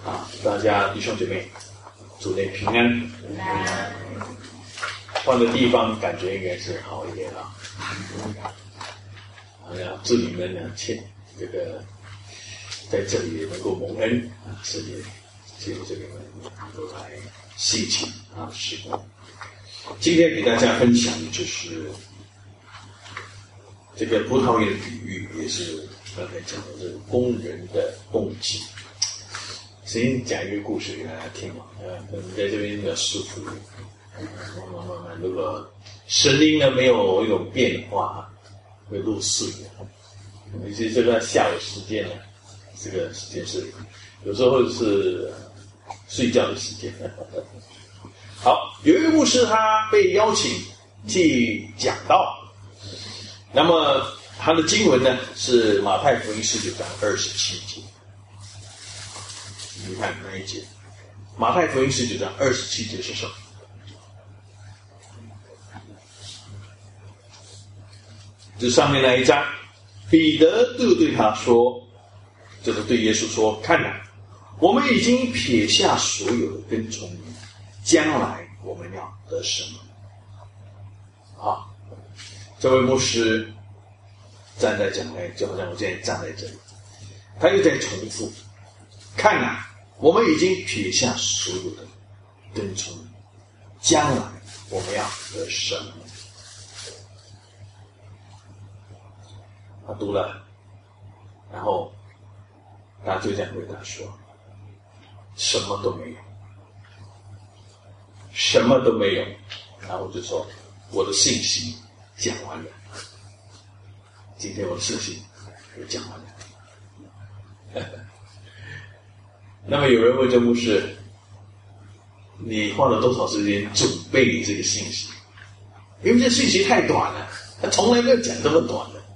大家弟兄姐妹，主内平安。换个地方感觉应该是好一点啊。祝你们呢，这个在这里能够蒙恩啊，是也借助这个都来细情啊，是的。今天给大家分享的就是这个葡萄园的比喻，也是刚才讲的这个工人的动机。先讲一个故事给大家听嘛，可能在这边的师傅，慢慢，如果声音呢没有一种变化，会入睡的。尤其这个下午时间呢，这个时间是有时候是睡觉的时间。好，有一个牧师他被邀请去讲道，那么他的经文呢是马太福音19章27节。你看那一节，马太福音19章27节是什么？这上面那一章，彼得就对他说，就是对耶稣说：“看哪，我们已经撇下所有的跟从你，将来我们要得什么？”啊，这位牧师站在讲台，就好像我现在站在这里，他又在重复：“看哪，我们已经撇下所有的跟从你，将来我们要得什么？”他读了，然后他就这样回答说：“什么都没有，什么都没有。”然后就说：“我的信息讲完了，今天我的信息也讲完了。”那么有人问这牧师：“你花了多少时间准备这个信息？因为这信息太短了，他从来没有讲这么短的。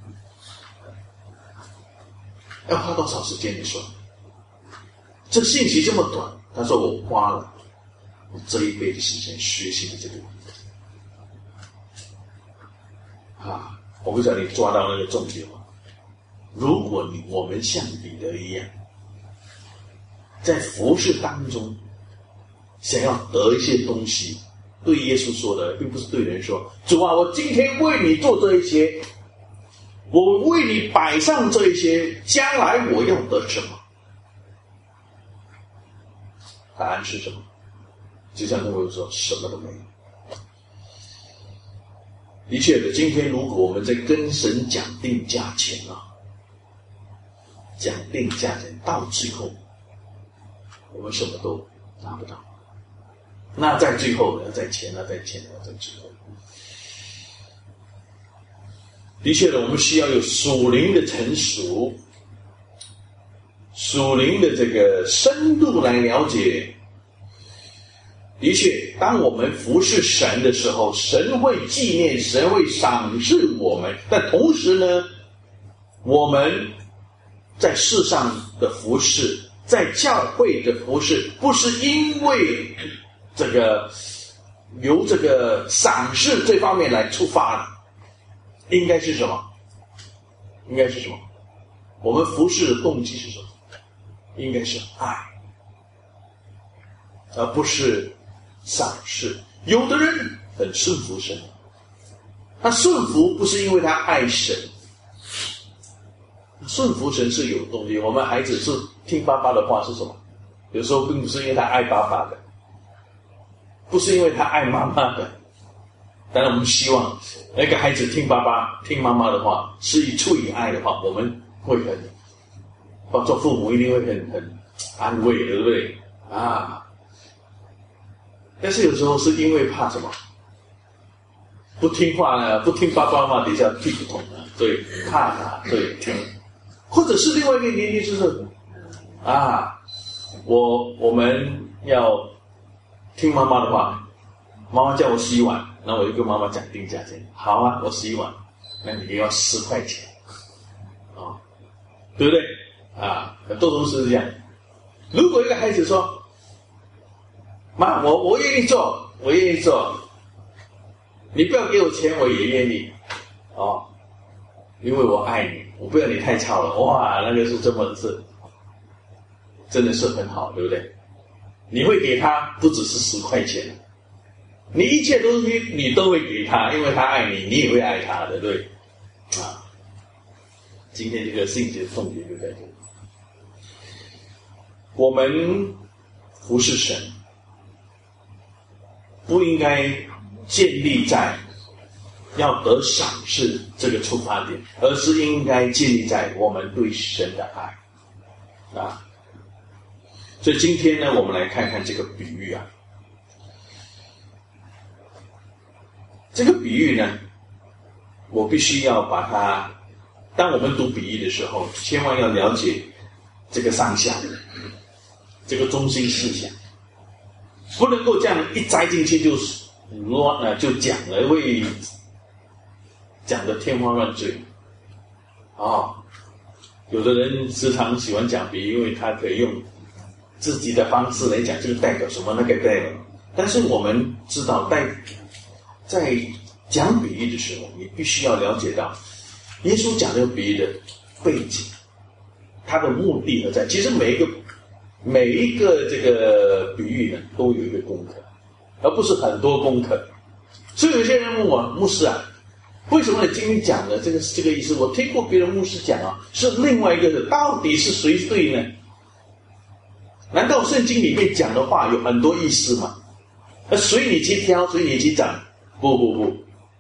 要花多少时间？你说，这信息这么短。”他说：“我花了我这一辈的时间学习的这个问题。”我不知道你抓到那个重点吗？如果我们像彼得一样，在服事当中想要得一些东西，对耶稣说的，并不是对人说：“主啊，我今天为你做这一些，我为你摆上这一些，将来我要得什么？”答案是什么？就像他们说，什么都没有。的确的，今天如果我们在跟神讲定价钱讲定价钱，到最后我们什么都拿不到。那在最后要再钱，在最后。的确的，我们需要有属灵的成熟，属灵的这个深度来了解。的确，当我们服侍神的时候，神会纪念，神会赏识我们。但同时呢，我们在世上的服侍，在教会的服侍，不是因为这个由这个赏识这方面来出发的。应该是什么？我们服侍的动机是什么？应该是爱，而不是赏识。有的人很顺服神，他顺服不是因为他爱神，顺服神是有动机。我们孩子是听爸爸的话是什么？有时候并不是因为他爱爸爸的，不是因为他爱妈妈的。当然我们希望那个孩子听爸爸听妈妈的话，是出于爱的话，我们会做父母一定会很安慰，对不对但是有时候是因为怕什么？不听话呢，不听爸爸妈妈，等一下屁股痛了，所以怕所以听。或者是另外一个原因就是我们要听妈妈的话，妈妈叫我洗碗，那我就跟妈妈讲定价钱。好啊，我洗碗，那你也要10块钱对不对？很多都是这样。如果一个孩子说：“妈，我愿意做，你不要给我钱，我也愿意因为我爱你，我不要你太吵了。”哇，那个是这么是真的是很好，对不对？你会给他不只是10块钱，你一切东西你都会给他，因为他爱你，你也会爱他的，对啊。今天这个圣洁的重点就在这里。我们服侍神，不应该建立在要得赏识这个出发点，而是应该建立在我们对神的爱啊。所以今天呢，我们来看看这个比喻啊。这个比喻呢，我必须要把它，当我们读比喻的时候，千万要了解这个上下，这个中心思想，不能够这样一栽进去就乱了，就讲了，会讲得天花乱坠啊。有的人时常喜欢讲比喻，因为他可以用自己的方式来讲这个代表什么，那个代表。但是我们知道，在讲比喻的时候，你必须要了解到耶稣讲这个比喻的背景，他的目的何在。其实每一个这个比喻呢，都有一个功课，而不是很多功课。所以有些人问我，牧师啊，为什么你今天讲的这个意思？我听过别人牧师讲啊，是另外一个人，到底是谁对呢？难道圣经里面讲的话有很多意思吗？随你去挑，随你去讲？不。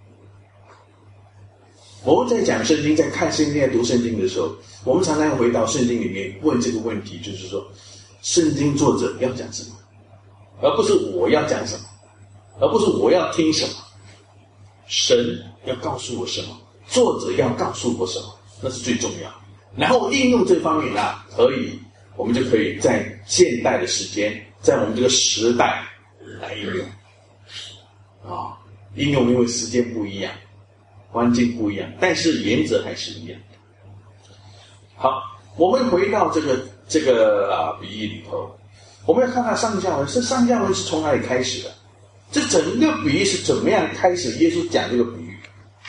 我们在讲圣经，在看圣经，在读圣经的时候，我们常常回到圣经里面问这个问题，就是说，圣经作者要讲什么，而不是我要讲什么，而不是我要听什么。神要告诉我什么，作者要告诉我什么，那是最重要。然后应用这方面啊，我们就可以在现代的时间，在我们这个时代来应用啊，应用因为时间不一样，环境不一样，但是原则还是一样。好，我们回到这个比喻里头，我们要看看上下文。上下文是从哪里开始的？这整个比喻是怎么样开始？耶稣讲这个比喻。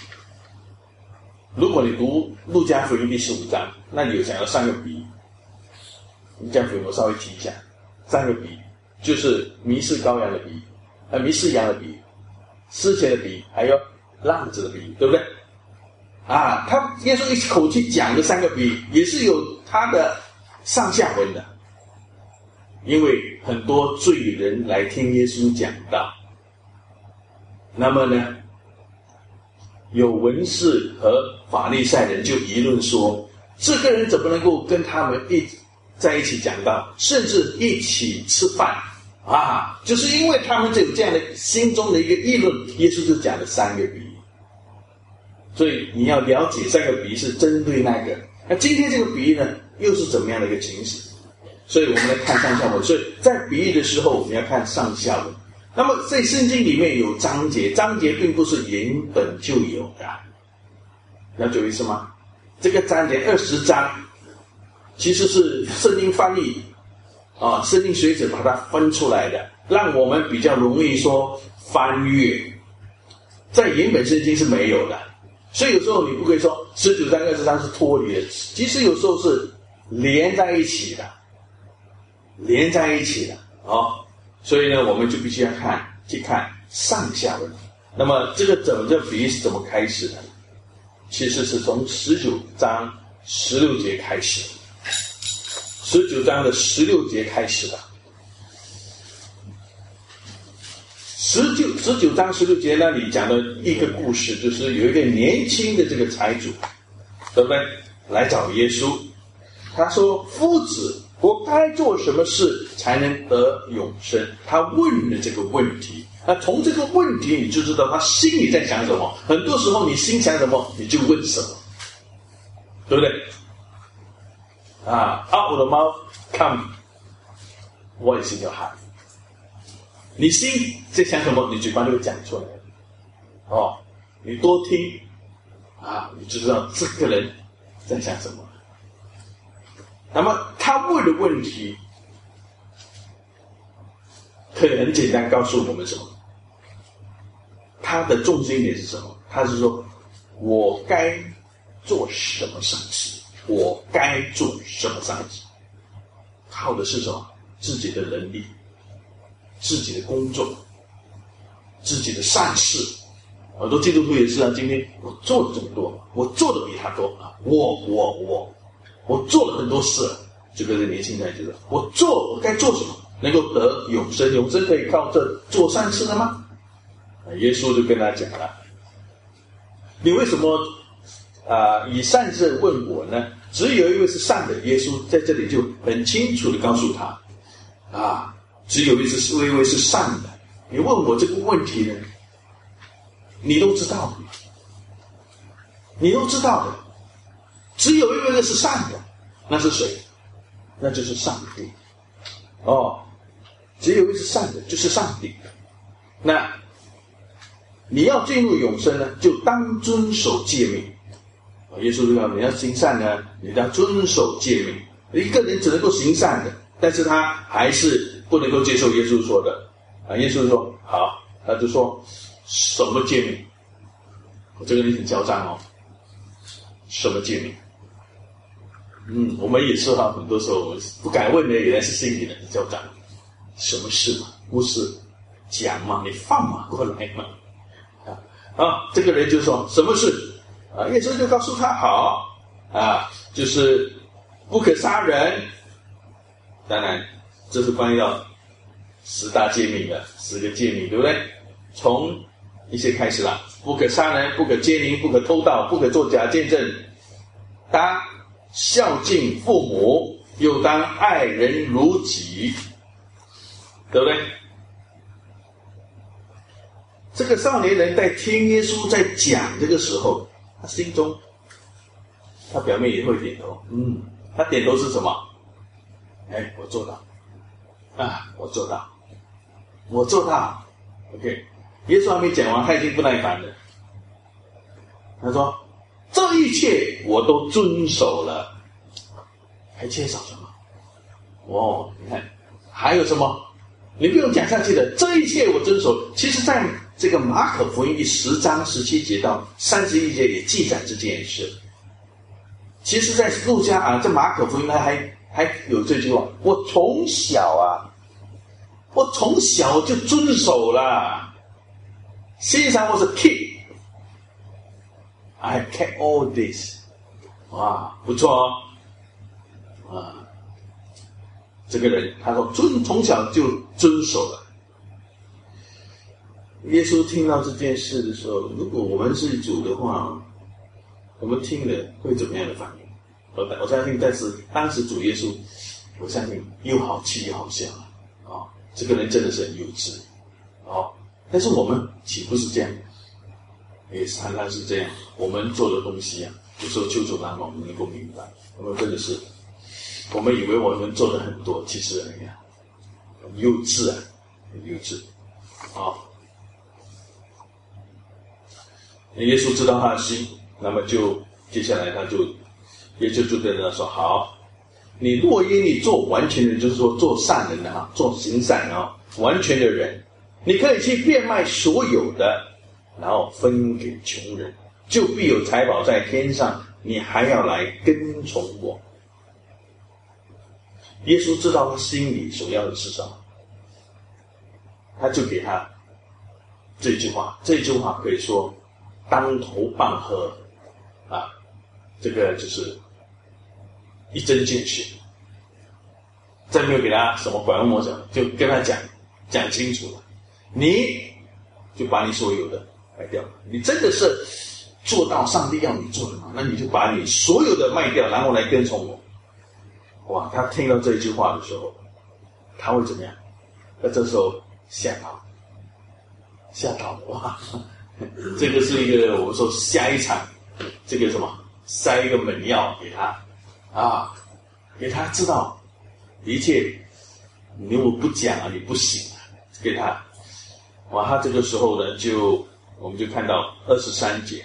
如果你读路加福音第15章，那里有讲到3个比喻。路加福音我稍微提一下，3个比喻，就是迷失羔羊的比喻，迷失羊的比喻，失钱的比喻，还有浪子的比喻，对不对？啊，耶稣一口气讲的3个比喻，也是有他的上下文的。因为很多罪人来听耶稣讲道，那么呢，有文士和法利赛人就议论说，这个人怎么能够跟他们在一起讲道，甚至一起吃饭啊？就是因为他们就有这样的心中的一个议论，耶稣就讲了3个比喻。所以你要了解3个比喻是针对那个。那今天这个比喻呢，又是怎么样的一个情形？所以我们来看上下文。所以在比喻的时候，你要看上下文。那么在圣经里面有章节，章节并不是原本就有的，了解我意思吗？这个章节20章，其实是圣经翻译啊，圣经学者把它分出来的，让我们比较容易说翻阅。在原本圣经是没有的，所以有时候你不可以说19章20章是脱离的，其实有时候是连在一起的啊。所以呢，我们就必须要去看上下文。那么这个整个比喻是怎么开始的？其实是从19章16节开始，19章的16节开始的。19章16节那里讲的一个故事，就是有一个年轻的这个财主，对不对？来找耶稣，他说：“夫子，我该做什么事才能得永生？”他问了这个问题，那从这个问题你就知道他心里在想什么。很多时候你心想什么，你就问什么，对不对？啊 ，out of the mouth come what is in your heart。你心在想什么，你嘴巴就会讲出来。哦，你多听啊，你就知道这个人在想什么。那么他问的问题可以很简单告诉我们什么？他的重心点是什么？他是说，我该做什么善事？我该做什么善事？ 靠的是什么？自己的能力，自己的工作，自己的善事。很多基督徒也是啊，今天我做了这么多，我做的比他多啊，我做了很多事。这个年轻人觉得我该做什么能够得永生？永生可以靠这做善事的吗？耶稣就跟他讲了，你为什么以善事问我呢？只有一位是善的。耶稣在这里就很清楚的告诉他只有一位是善的。你问我这个问题呢，你都知道的，你都知道的。只有一位是善的，那是谁？那就是上帝。只有一位是善的，就是上帝。那你要进入永生呢，就当遵守诫命。耶稣就讲，你要行善呢，你要遵守诫命。一个人只能够行善的，但是他还是不能够接受耶稣说的。耶稣说好，他就说什么诫命？这个你很嚣张哦，什么诫命？我们也是很多时候我们不敢问的，原来是心里的嚣张。什么事嘛？不是讲嘛，你放马过来嘛。这个人就说什么事？耶稣就告诉他好就是不可杀人。当然这是关于到10大诫命的10个诫命，对不对？从一些开始了，不可杀人，不可奸淫，不可偷盗，不可作假见证，当孝敬父母，又当爱人如己，对不对？这个少年人在听耶稣在讲这个时候，他心中他表面也会点头。他点头是什么？我做到我做到 OK。 耶稣还没讲完，他已经不耐烦了。他说这一切我都遵守了，还缺少什么？你看还有什么？你不用讲下去的，这一切我遵守。其实在这个马可福音第10章17节到31节也记载这件事。其实在路加在马可福音还有这句话，我从小就遵守了。Since I was a kid, I kept all this. 不错这个人他说从小就遵守了。耶稣听到这件事的时候，如果我们是主的话，我们听了会怎么样的反应？我相信当时主耶稣，我相信又好气又好笑这个人真的是很幼稚但是我们岂不是这样？也常常是这样。我们做的东西有时候求主让我们能够明白，我们真的是，我们以为我们做的很多，其实很幼稚很幼稚耶稣知道他的心，那么就接下来耶稣就跟他说：好，你若因你做完全人，就是说做善人做行善完全的人，你可以去变卖所有的，然后分给穷人，就必有财宝在天上，你还要来跟从我。耶稣知道他心里所要的是什么，他就给他这句话可以说当头棒喝这个就是一针见血，再没有给他什么拐弯抹角，就跟他讲清楚了，你就把你所有的卖掉了。你真的是做到上帝要你做的吗？那你就把你所有的卖掉，然后来跟从我。他听到这一句话的时候，他会怎么样？那这时候吓到了这个是一个我们说下一场这个什么塞一个猛药给他给他知道一切，你如果不讲你不行给他他这个时候呢我们就看到23节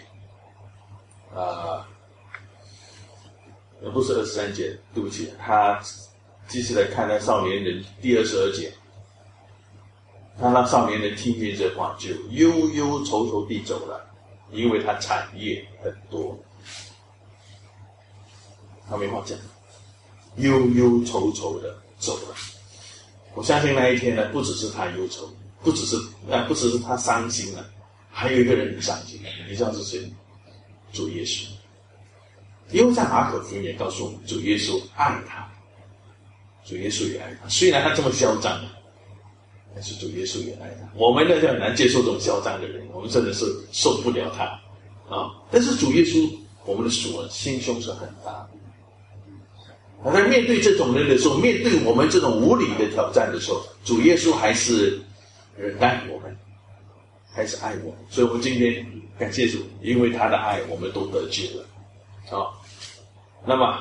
不是23节，对不起，他继续来看那少年人第22节，他让少年人听见这话就忧忧愁愁地走了，因为他产业很多。他没话讲，忧忧愁愁的走了。我相信那一天呢，不只是他忧愁，不只是他伤心了，还有一个人很伤心，你知道是谁？主耶稣。因为在马可福音也告诉我们，主耶稣爱他，主耶稣也爱他。虽然他这么嚣张，但是主耶稣也爱他。我们呢就很难接受这种嚣张的人，我们真的是受不了他啊！但是主耶稣，我们的主啊，心胸是很大的。在面对这种人的时候，面对我们这种无理的挑战的时候，主耶稣还是忍耐我们，还是爱我们。所以我们今天感谢主，因为他的爱，我们都得救了。那么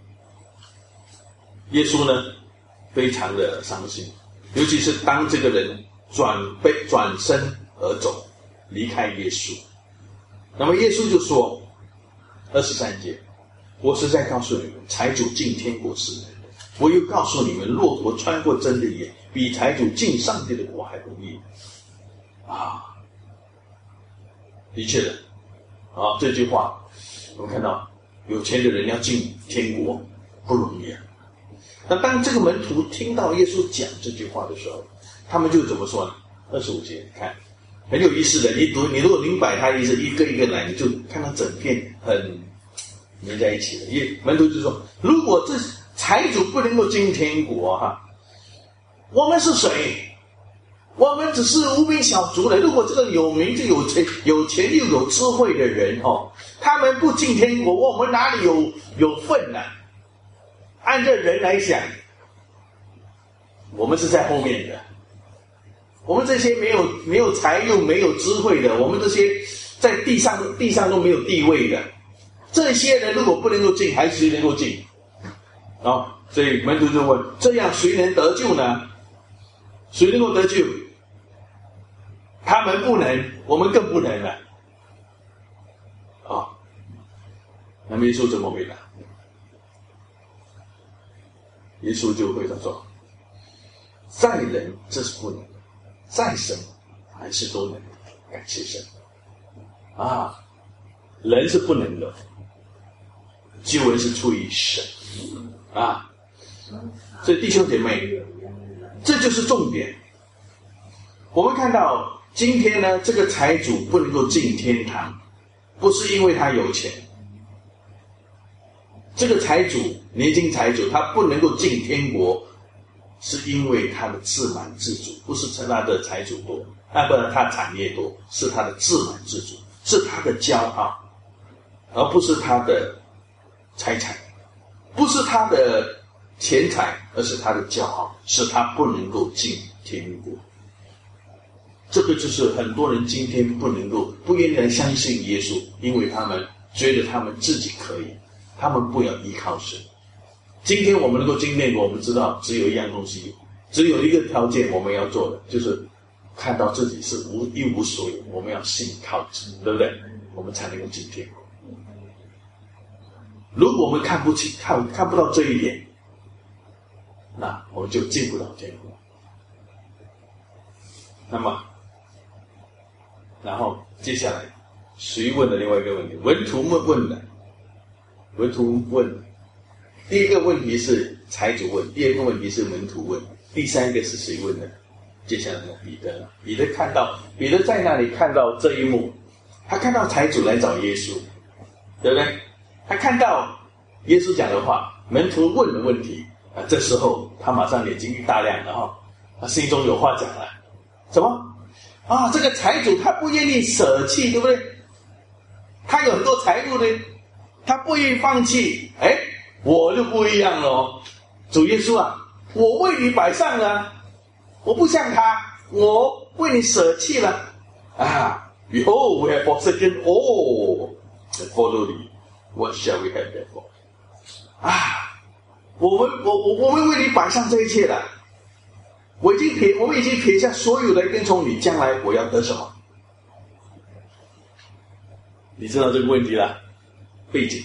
耶稣呢，非常的伤心，尤其是当这个人转身而走，离开耶稣。那么耶稣就说23节，我实在告诉你们，财主进天国是难的。我又告诉你们，骆驼穿过针的眼，比财主进上帝的国还容易。的确的，这句话我们看到，有钱的人要进天国不容易啊。那当这个门徒听到耶稣讲这句话的时候，他们就怎么说呢？25节，看很有意思的。你如果明白他意思，一个一个来，你就看到整片很连在一起的。因为门徒就说，如果这财主不能够进天国我们是谁？我们只是无名小卒人。如果这个有名就有钱又有智慧的人他们不进天国，我们哪里有份呢？按这人来想，我们是在后面的。我们这些没有财又没有智慧的，我们这些在地上都没有地位的，这些人如果不能够进，还谁能够进？所以门徒就问：这样谁能得救呢？谁能够得救？他们不能，我们更不能了。那么耶稣怎么回答？耶稣就回答说：在人这是不能的，在神还是都能的，感谢神。人是不能的，救恩是出于神所以弟兄姐妹，这就是重点。我们看到今天呢，这个财主不能够进天堂，不是因为他有钱。这个财主，年轻财主，他不能够进天国，是因为他的自满自主，不是他的财主多，不然他产业多，是他的自满自主，是他的骄傲，而不是他的财产，不是他的钱财，而是他的骄傲，使他不能够进天国。这个就是很多人今天不愿意来相信耶稣，因为他们觉得他们自己可以，他们不要依靠神。今天我们能够进天国，我们知道只有一样东西，只有一个条件我们要做的，就是看到自己是一无所有，我们要信靠神，对不对？我们才能够进天国。如果我们看不到这一点，那我们就进不到天国。那么然后接下来谁问了另外一个问题？门徒问了。门徒问，第一个问题是财主问，第二个问题是门徒问，第三个是谁问的？接下来呢，彼得在那里看到这一幕，他看到财主来找耶稣，对不对？他看到耶稣讲的话，门徒问的问题这时候他马上眼睛一大亮了他心中有话讲了。什么？这个财主他不愿意舍弃，对不对？他有很多财物呢，他不愿意放弃。我就不一样了主耶稣我为你摆上了，我不像他，我为你舍弃了Behold, we have forsaken all and follow thee. What shall we have therefore? 我们为你摆上这一切了。我们已经撇下所有的跟从你，将来我要得什么？你知道这个问题了？背景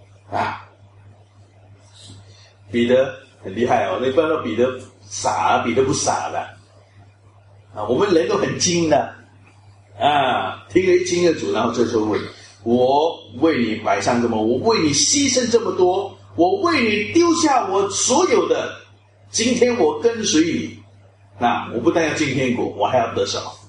彼得很厉害你不要说彼得傻，彼得不傻的我们人都很精的听得一清二楚，然后这时候问：我为你摆上这么，我为你牺牲这么多，我为你丢下我所有的， 今天我跟随你，那我不但要进天国，我还要得什么？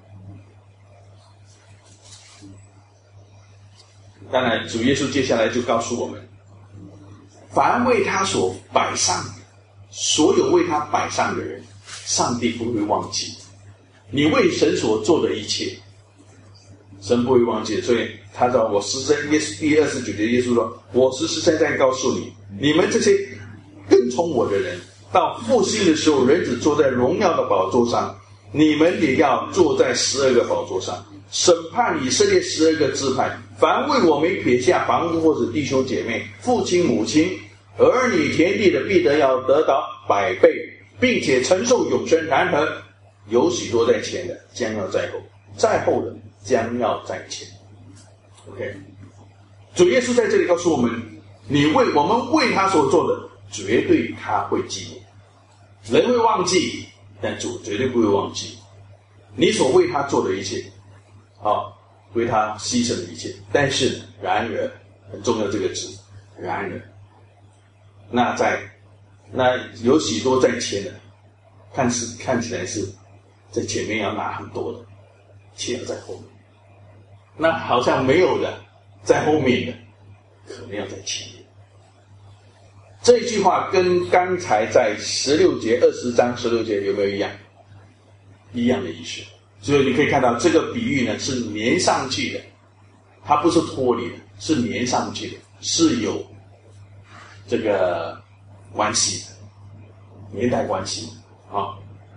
当然，主耶稣接下来就告诉我们，凡为他所摆上的，所有为他摆上的人，上帝不会忘记你为神所做的一切，神不会忘记。所以他说，我实在第29节耶稣说，我实在告诉你，你们这些跟从我的人，到复兴的时候，人子坐在荣耀的宝座上，你们也要坐在12个宝座上，审判以色列12个支派。凡为我们撇下房屋或者弟兄姐妹、父亲母亲、儿女田地的，必要得到100倍，并且承受永生。然而有许多在前的，将要在后；在后的，将要在前。OK， 主耶稣在这里告诉我们，我们为他所做的，绝对他会记得。人会忘记，但主绝对不会忘记你所为他做的一切，为他牺牲的一切。但是然而，很重要这个字，然而，那有许多在前的，看起来是在前面要拿很多的，却要在后面。那好像没有的，在后面的，可能要在前面。这一句话跟刚才在16节20章16节有没有一样？一样的意思。所以你可以看到这个比喻呢是连上去的，它不是脱离的，是连上去的，是有这个关系的，连带关系啊。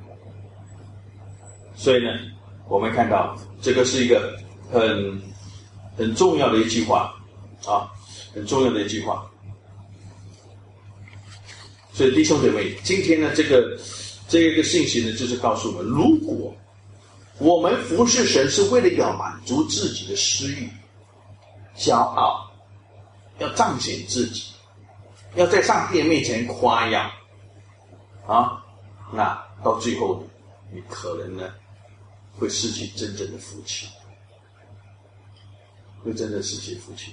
所以呢，我们看到这个是一个很重要的一句话啊，很重要的一句话。所以弟兄姐妹，今天呢这个信息呢，就是告诉我们，如果我们服侍神是为了要满足自己的私欲、骄傲，要彰显自己，要在上帝面前夸耀啊，那到最后呢，你可能呢会失去真正的福气，会真正失去福气。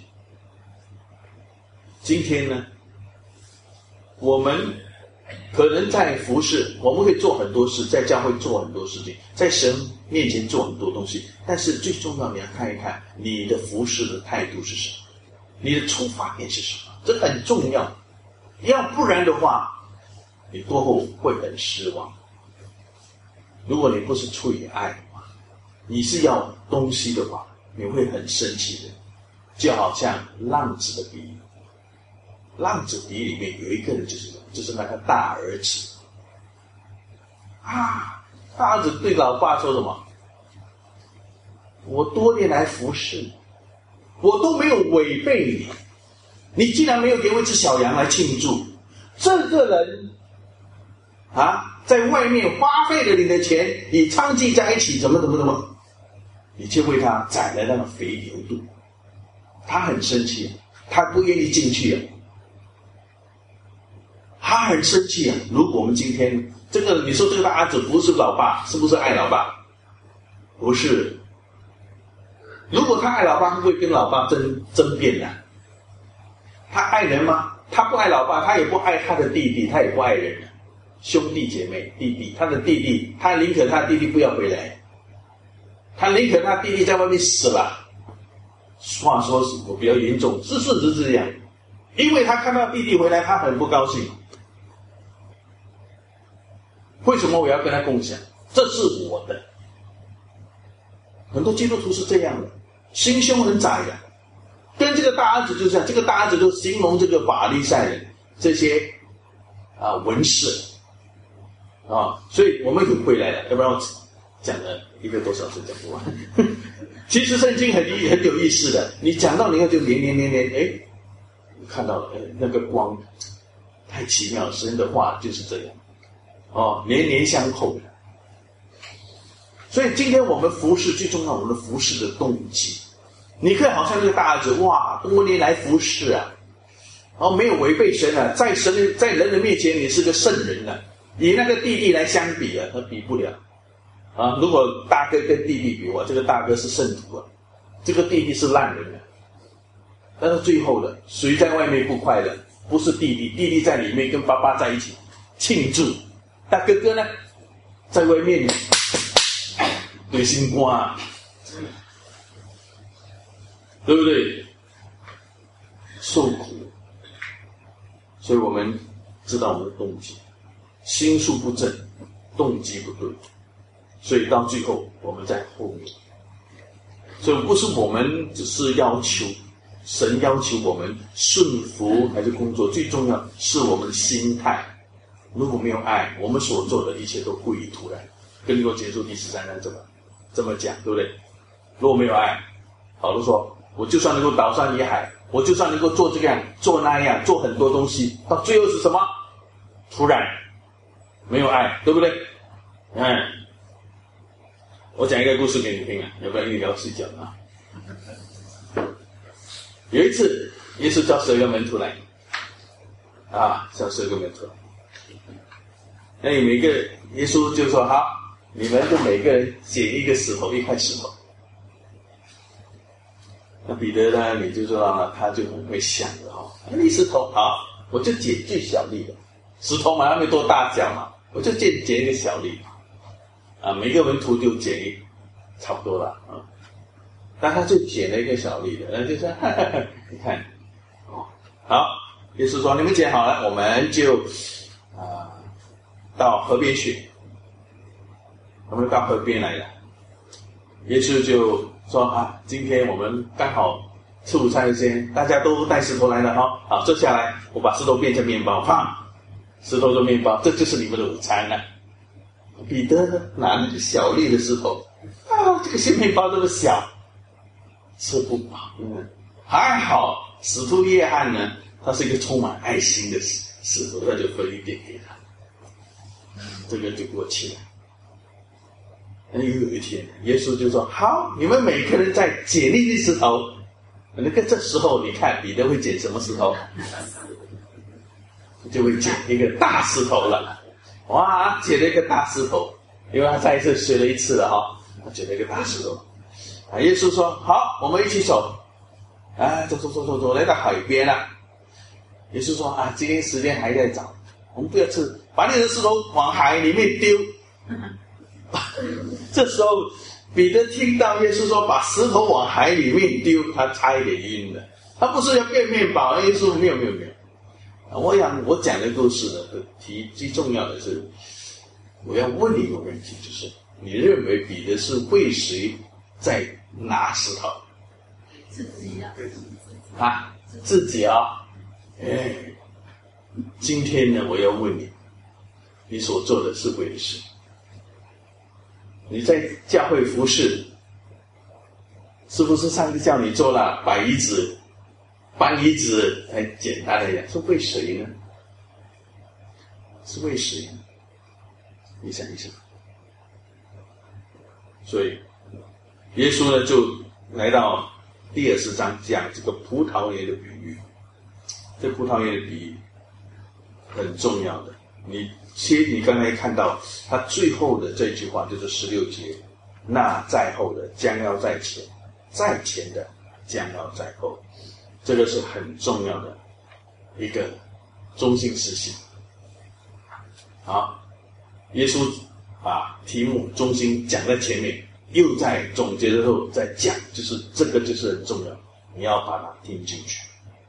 今天呢，我们可能在服侍，我们会做很多事，在教会做很多事情，在神面前做很多东西，但是最重要，你要看一看你的服侍的态度是什么，你的出发点是什么，这很重要。要不然的话，你过后会很失望。如果你不是出于爱的话，你是要东西的话，你会很生气的。就好像浪子的比喻，浪子比喻里面有一个人就是那个大儿子啊，大儿子对老爸说什么？我多年来服侍你，我都没有违背你，你竟然没有给我一只小羊来庆祝。这个人啊，在外面花费了你的钱，你娼妓在一起，怎么，你却为他宰了那个肥牛肚。他很生气，他不愿意进去啊。他很生气啊！如果我们今天你说这个大儿子不是老爸，是不是爱老爸？不是。如果他爱老爸，会不会跟老爸争辩呢？他爱人吗？他不爱老爸，他也不爱他的弟弟，他也不爱人，兄弟姐妹、弟弟，他的弟弟，他宁可他弟弟不要回来，他宁可他弟弟在外面死了。话说我比较严重，是这样，因为他看到弟弟回来，他很不高兴。为什么我要跟他共享？这是我的。很多基督徒是这样的，心胸很窄的，跟这个大儿子就这样。这个大儿子就形容这个法利赛人这些文士啊，所以我们很回来了，要不然我讲了1个多小时讲不完。其实圣经很有意思的，你讲到以后就连，看到了那个光太奇妙了，神的话就是这样连相扣的。所以今天我们服侍最重要，我们服侍的动机。你看好像这个大儿子，哇，多年来服侍啊，没有违背神啊，在人的面前你是个圣人啊，以那个弟弟来相比啊，他比不了啊。如果大哥跟弟弟比，我这个大哥是圣徒啊，这个弟弟是烂人啊。但是最后的谁在外面不快乐？不是弟弟，弟弟在里面跟爸爸在一起， 庆祝，大哥哥呢在外面对心瓜，对不对？受苦，所以我们知道我们的动机，心术不正，动机不对，所以到最后我们在后面。所以不是我们只是要求神要求我们顺服还是工作，最重要是我们的心态。如果没有爱，我们所做的一切都归于突然。跟罗结书第13章这么讲，对不对？如果没有爱，保罗说我就算能够倒山野海，我就算能够做这样做那样，做很多东西，到最后是什么？突然没有爱，对不对？我讲一个故事给你听啊，要不然一聊睡觉啊。有一次耶稣叫12个门徒来叫12个门徒来，那每个耶稣就说好，你们就每个人捡一个石头，一块石头。那彼得呢，你就知道了，他就很会想的一石头好，我就捡最小粒的石头嘛，那没多大小嘛，我就捡一个小粒每个门徒就捡一差不多了但他就捡了一个小粒的，然后就说你看好，耶稣说你们捡好了，我们就到河边去。我们到河边来了，耶稣就说今天我们刚好吃午餐的时间，大家都带石头来了好，坐下来，我把石头变成面包，石头做面包，这就是你们的午餐了。彼得呢拿那个小粒的石头这个些面包这么小，吃不饱。还好使徒约翰呢，他是一个充满爱心的使徒，他就分一点给他，这个就过去了。有一天耶稣就说好，你们每个人再捡一粒石头。这时候你看彼得会捡什么石头？就会捡一个大石头了。哇，捡了一个大石头，因为他再一次学了一次了他捡了一个大石头。耶稣说好，我们一起走。走来到海边了。耶稣说今天时间还在早，我们不要吃，把你的石头往海里面丢。这时候彼得听到耶稣说把石头往海里面丢，他差一点晕了。他不是要变面包，耶稣没有。我讲的故事呢，最重要的是我要问你一个问题，就是你认为彼得是为谁在拿石头？ 自己自己今天呢我要问你，你所做的是为了谁？你在教会服侍，是不是上帝叫你做了摆椅子搬椅子？简单的讲，是为谁呢？是为谁呢？你想一想。所以耶稣呢就来到第20章讲这个葡萄园的比喻。这葡萄园的比喻很重要的，你刚才看到他最后的这句话就是16节，那在后的将要在前，在前的将要在后。这个是很重要的一个中心思想。耶稣把题目中心讲在前面，又在总结的时候再讲，就是这个就是很重要，你要把它听进去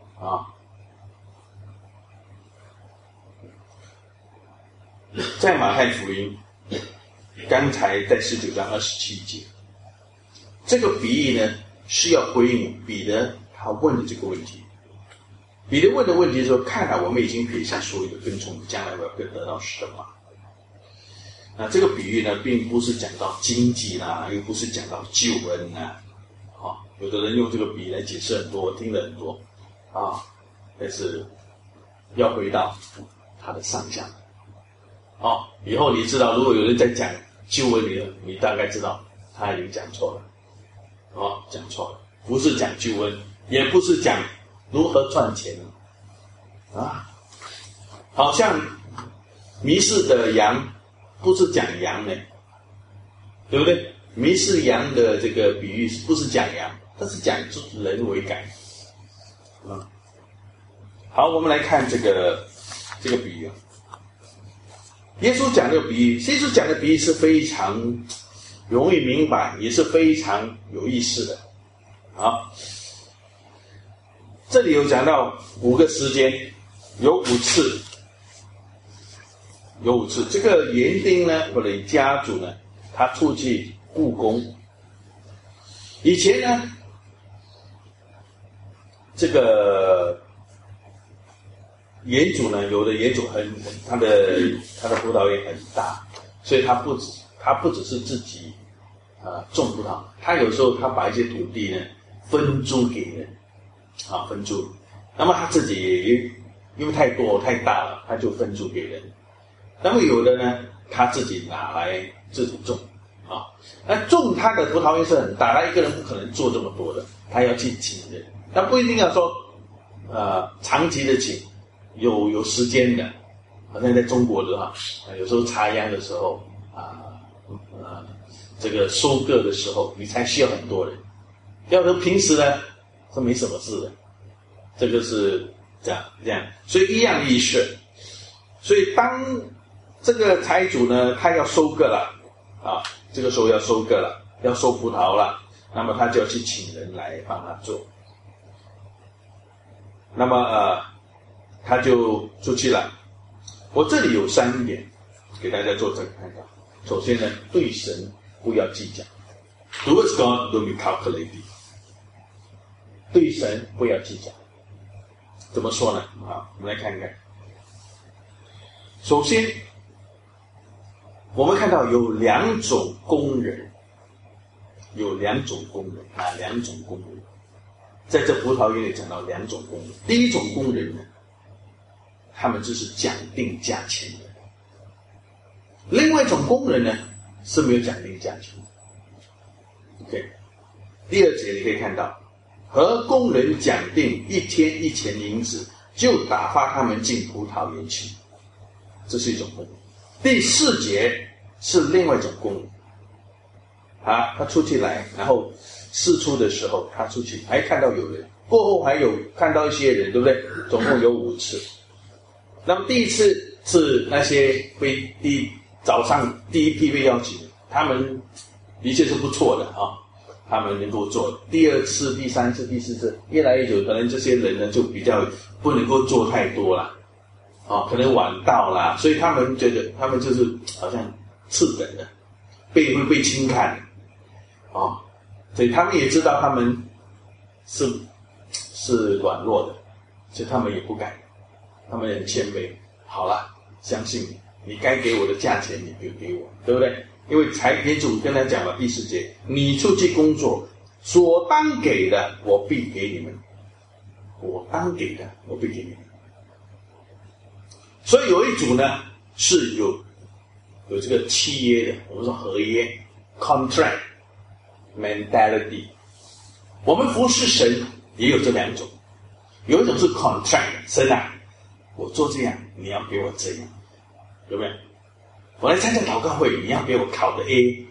在马太福音刚才在19章27节，这个比喻呢是要回应彼得他问的这个问题。彼得问的问题是说，看来我们已经撇下所有的跟从，将来我要更得到什么？这个比喻呢并不是讲到经济啦，又不是讲到救恩啦。有的人用这个比喻来解释很多，我听了很多但是要回到他的上下。以后你知道，如果有人在讲救恩你大概知道他已经讲错了。讲错了，不是讲救恩，也不是讲如何赚钱好像迷失的羊不是讲羊呢，对不对？迷失羊的这个比喻不是讲羊，它是讲人为感。好，我们来看这个比喻。 耶稣讲的比喻，耶稣讲的比喻是非常容易明白，也是非常有意思的。好，这里有讲到5个时间，有5次，有5次。这个园丁呢，或者家主呢，他出去雇工。以前呢，这个园主呢，有的园主他的葡萄园很大，所以他不只是自己种葡萄，他有时候他把一些土地呢分租给人，分租。那么他自己也因为太多太大了，他就分租给人。那么有的呢，他自己拿来自己种那种他的葡萄园是很大，他一个人不可能做这么多的，他要去请人。但不一定要说长期的请，有时间的，好像在中国的有时候插秧的时候这个收割的时候，你才需要很多人。要是平时呢是没什么事的，这个是这样，所以一样的意思。所以当这个财主呢，他要收割了这个时候要收割了，要收葡萄了，那么他就要去请人来帮他做。那么他就出去了。我这里有3点给大家做这个看到。首先呢，对神不要计较 ，Towards God don't be calculated。对神不要计较，怎么说呢？我们来看看。首先，我们看到有2种工人，两种工人，在这葡萄园里讲到2种工人。第一种工人呢，他们就是讲定价钱的；另外一种工人呢，是没有讲定价钱的。OK， 第2节你可以看到，和工人讲定1天1钱银子，就打发他们进葡萄园去。这是一种工人。第4节是另外一种工人，他出去来，然后释出的时候，他出去还看到有人，过后还有看到一些人，对不对？总共有5次。那么第一次是那些早上第一批被邀请的，他们的确是不错的他们能够做。第2次、第3次、第4次，越来越久，可能这些人呢就比较不能够做太多了，可能晚到啦，所以他们觉得他们就是好像次等的，会被轻看所以他们也知道他们是软弱的，所以他们也不敢，他们很谦卑。好了，相信你该给我的价钱你就给我，对不对？因为业主跟他讲了第4节，你出去工作所当给的我必给你们，我当给的我必给你们。所以有一组呢是有这个契约的，我们说合约 contract mentality。 我们服侍神也有这2种，有一种是 contract， 神我做这样你要给我这样，有没有？我来参加祷告会，你要给我考的 A，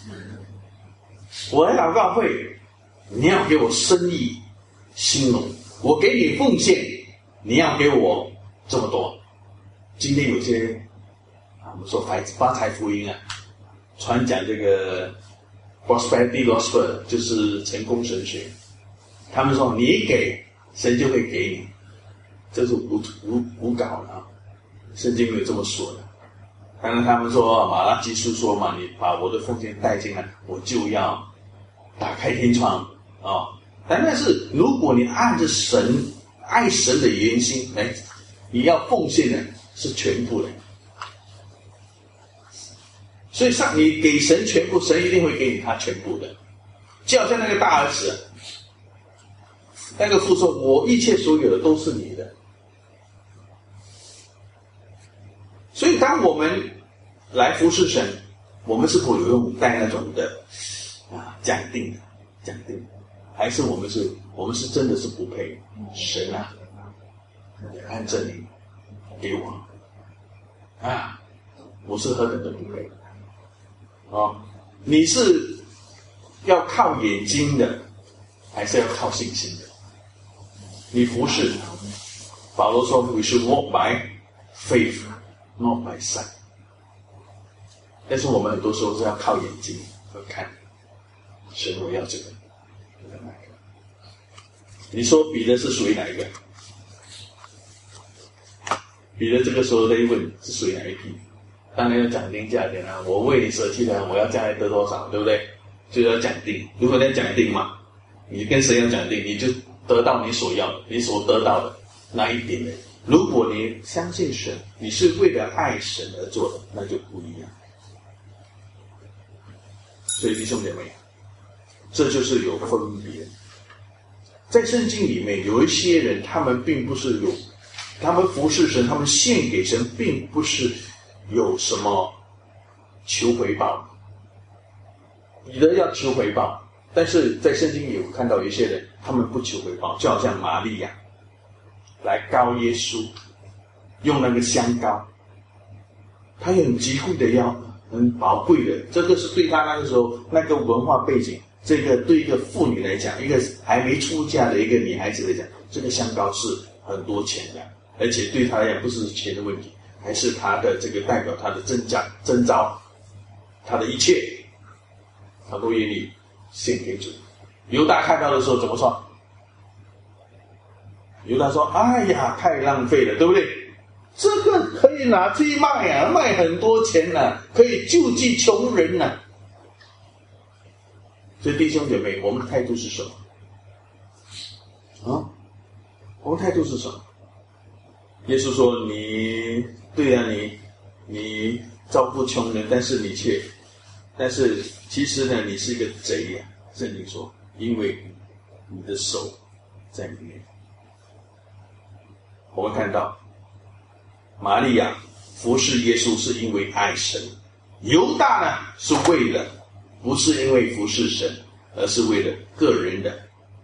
我来祷告会你要给我生意兴隆，我给你奉献你要给我这么多。今天有些我们说发财福音传讲这个 prosperity gospel， 就是成功神学。他们说你给神就会给你，这是胡搞的圣经没有这么说的。当然他们说马拉基书说嘛，你把我的奉献带进来，我就要打开天窗但是如果你按着神爱神的原心来，你要奉献的是全部的。所以你给神全部，神一定会给你他全部的。就好像那个大儿子，那个父说我一切所有的都是你的。所以当我们来服侍神，我们是否有用带那种的讲定的，还是我们是真的是不配？神按着你给我我是何等的不配你是要靠眼睛的，还是要靠信心的？你服侍，保罗说 We should walk by faith, not by sight。 但是我们很多时候是要靠眼睛和看，神我要这个，我要那个。你说彼得是属于哪一个？彼得这个时候在问是属于哪一批？当然要讲定价钱啊，我为你舍弃了，我要将来得多少，对不对？就要讲定。如果你要讲定嘛，你跟神要讲定，你就得到你所要的，你所得到的那一点的。如果你相信神，你是为了爱神而做的，那就不一样。所以弟兄姐妹，这就是有分别。在圣经里面有一些人，他们并不是有，他们服侍神，他们献给神，并不是有什么求回报。彼得要求回报，但是在圣经里有看到有一些人，他们不求回报，就好像玛利亚来膏耶稣，用那个香膏，他很急贵的要，很宝贵的，这个是对他那个时候那个文化背景，这个对一个妇女来讲，一个还没出嫁的一个女孩子来讲，这个香膏是很多钱的，而且对他来讲不是钱的问题，还是他的这个代表他的征召，他的一切，他都愿意献给主。犹大看到的时候怎么说？犹大说：“哎呀，太浪费了，对不对？这个可以拿去卖啊，卖很多钱啊，可以救济穷人啊。”所以弟兄姐妹，我们的态度是什么？啊，我们态度是什么？耶稣说：“你对啊，你照顾穷人，但是其实呢，你是一个贼呀。”圣经说：“因为你的手在里面。”我们看到玛利亚服侍耶稣是因为爱神，犹大呢是为了，不是因为服侍神，而是为了个人的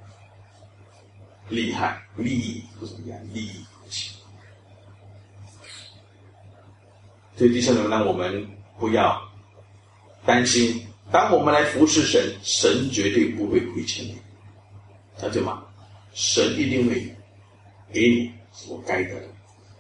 利益，不是利益。所以弟兄们，让我们不要担心，当我们来服侍神，神绝对不会亏欠你，了解吗？神一定会给你所该得的，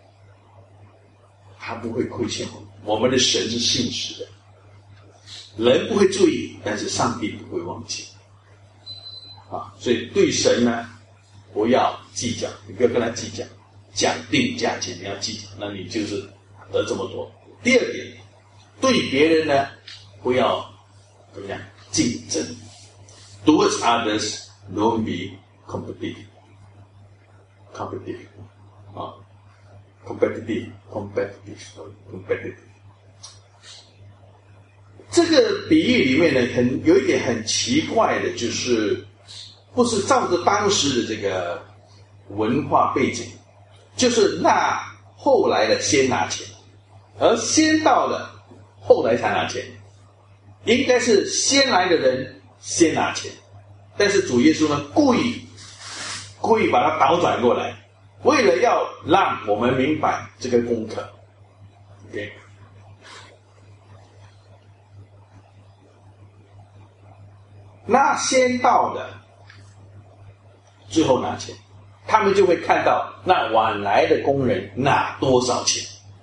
他不会亏欠我们。我们的神是信实的，人不会注意，但是上帝不会忘记啊。所以对神呢，不要计较，你不要跟他计较，讲定价钱你要计较，那你就是得这么多。第二点，对别人呢，不要怎么样竞争。Towards others, don't be competitive. Competitive. 这个比喻里面呢，有一点很奇怪的，就是不是照着当时的这个文化背景，就是那后来的先拿钱，而先到的后来才拿钱，应该是先来的人先拿钱，但是主耶稣呢，故意把它倒转过来，为了要让我们明白这个功课。OK， 那先到的最后拿钱，他们就会看到那晚来的工人拿多少钱。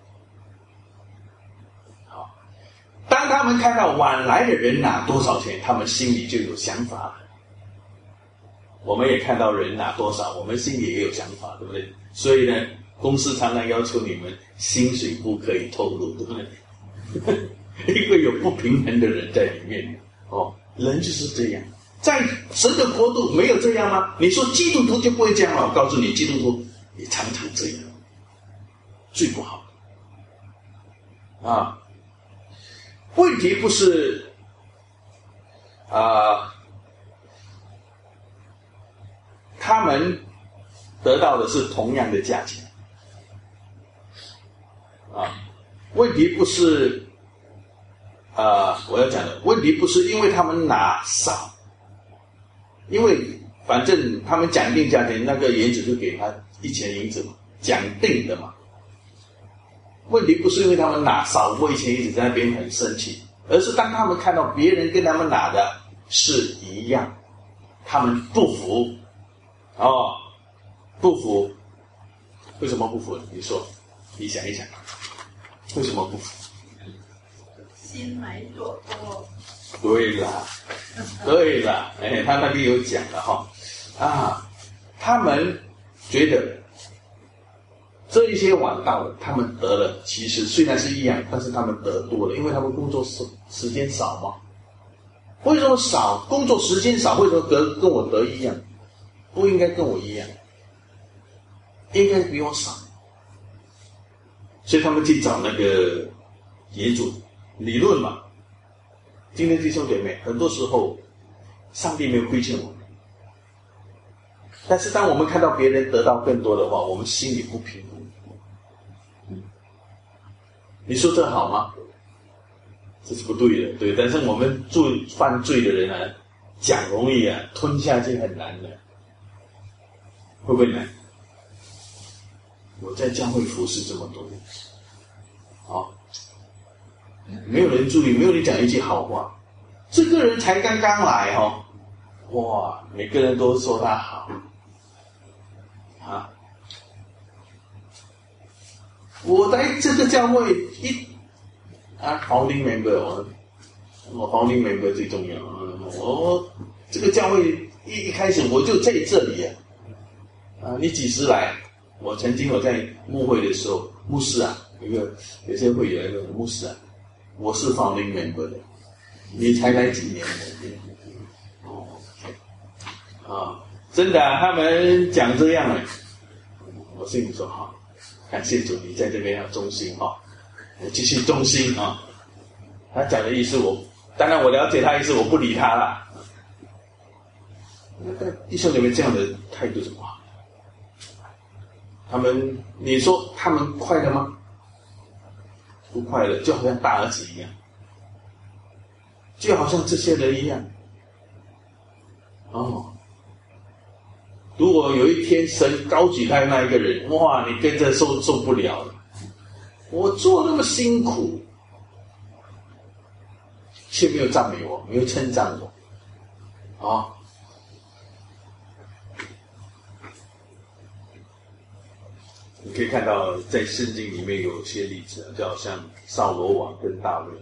好，当他们看到晚来的人拿多少钱，他们心里就有想法了。我们也看到人拿多少，我们心里也有想法，对不对？所以呢，公司常常要求你们薪水不可以透露，对不对？因为有不平衡的人在里面。哦，人就是这样。在神的国度没有这样吗？你说基督徒就不会这样吗？我告诉你，基督徒也常常这样，最不好啊。问题不是他们得到的是同样的价钱啊。问题不是我要讲的问题不是因为他们拿少，因为反正他们讲定价钱，那个园子就给他1000银子嘛，讲定的嘛。问题不是因为他们拿少过1000银子在那边很生气，而是当他们看到别人跟他们拿的是一样，他们不服。不服。为什么不服？你说，你想一想，为什么不服？ 心买朵多。 对啦，对啦，他那边有讲了哈，他们觉得这一些晚到了，他们得了，其实虽然是一样，但是他们得多了，因为他们工作时间少嘛。为什么少？工作时间少，为什么跟我得一样？不应该跟我一样，应该比我少。所以他们去找那个业主理论嘛。今天弟兄姐妹，很多时候上帝没有亏欠我们，但是当我们看到别人得到更多的话，我们心里不平衡。你说这好吗？这是不对的，对。但是我们犯罪的人啊，讲容易啊，吞下去很难的，会不会难？我在教会服侍这么多年，没有人注意，没有人讲一句好话。这个人才刚刚来哇，每个人都说他好我来这个教会founding member， 我 founding member 最重要。我这个教会一开始我就在这里你几时来？我曾经在牧会的时候，牧师有些会有一个牧师我是 founding member 的，你才来几年真的他们讲这样我心里说好，感谢主，你在这边要忠心我继续忠心他讲的意思当然我了解他意思，我不理他了。那弟兄姐妹这样的态度怎么好？你说他们快乐吗？不快乐，就好像大儿子一样，就好像这些人一样。如果有一天神高举他那一个人，哇，你跟着受不了了。我做那么辛苦，却没有赞美我，没有称赞我你可以看到在圣经里面有些例子就好像扫罗王跟大卫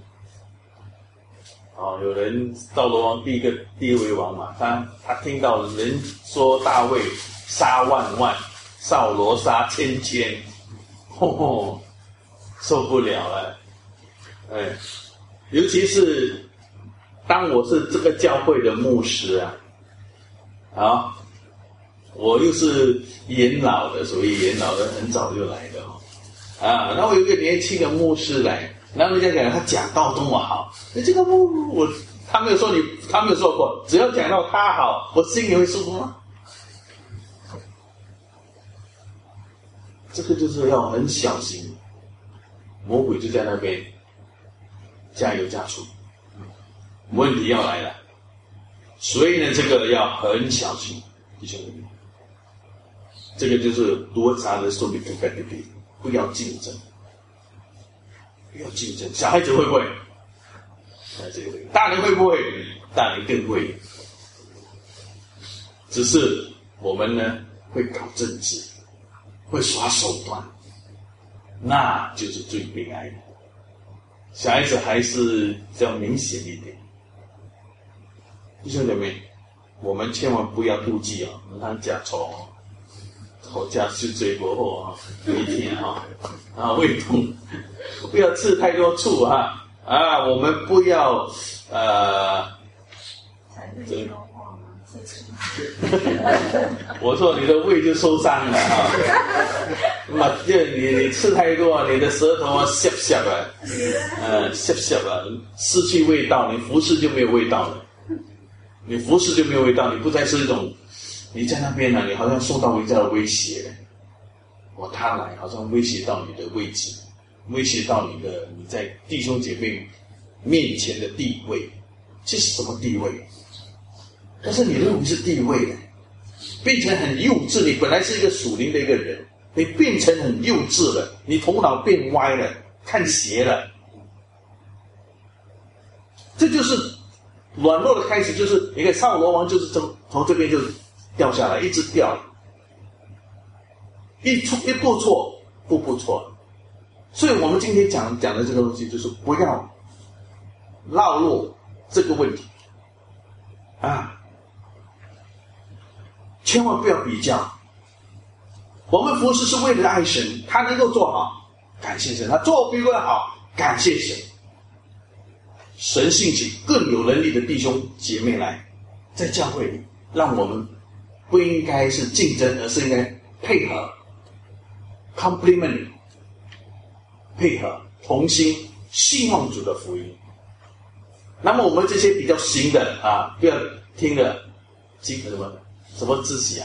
有人扫罗王第一位王嘛，他听到人说大卫杀万万，扫罗杀千千，受不了了。尤其是当我是这个教会的牧师我又是元老的，所谓元老的很早就来的然后有一个年轻的牧师来，然后人家讲他讲道多么好，这个他没有说过，只要讲到他好，我心里会舒服吗？这个就是要很小心，魔鬼就在那边加油加醋，问题要来了，所以呢，这个要很小心，弟兄姊妹。这个就是多杂的说明跟 competitive， 不要竞争，不要竞争。小孩子会不会？小孩子会。大人会不会？大人更会。只是我们呢，会搞政治，会耍手段，那就是最悲哀的。小孩子还是比较明显一点。弟兄姐妹，我们千万不要妒忌咱吃醋好吃是嘴不好胃疼胃痛，不要吃太多醋我们不要我说你的胃就受伤了你吃太多，你的舌头涩涩涩涩失去味道，你服侍就没有味道了。你服侍就没有味道，你不再是一种，你在那边你好像受到人家的威胁他来好像威胁到你的位置，威胁到你在弟兄姐妹面前的地位。这是什么地位？但是你认为是地位变成很幼稚。你本来是一个属灵的一个人，你变成很幼稚了，你头脑变歪了，看斜了。这就是软弱的开始，就是你看扫罗王就是从这边就掉下来，一直掉，一步错，步步错。所以我们今天讲的这个东西就是不要落落这个问题千万不要比较。我们服事是为了爱神，他能够做好，感谢神；他做比我们好，感谢神。神兴起更有能力的弟兄姐妹来，在教会里，让我们不应该是竞争，而是应该配合 ，complement， 配合同心，希望主的福音。那么我们这些比较行的不要听了什么自喜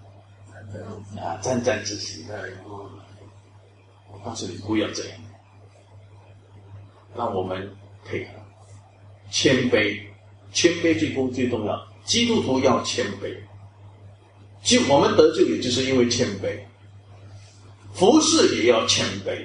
沾沾自喜。我告诉你，不要这样，让我们配合。谦卑最重要。基督徒要谦卑，我们得救也就是因为谦卑，服事也要谦卑，